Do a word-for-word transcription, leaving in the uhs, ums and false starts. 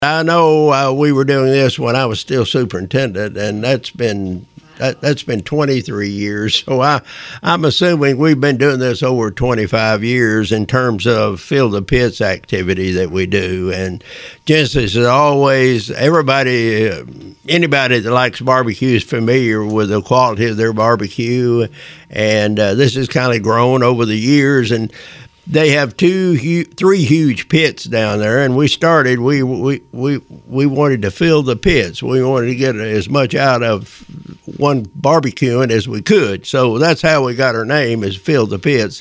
I know uh, we were doing this when I was still superintendent, and that's been that, that's been twenty-three years. So I, I'm assuming we've been doing this over twenty-five years in terms of fill the pits activity that we do. And Genesis is always, everybody, uh, anybody that likes barbecue is familiar with the quality of their barbecue. And uh, this has kind of grown over the years. And they have two, hu- three huge pits down there, and we started. We we we we wanted to fill the pits. We wanted to get as much out of one barbecuing as we could. So that's how we got our name, is Fill the Pits.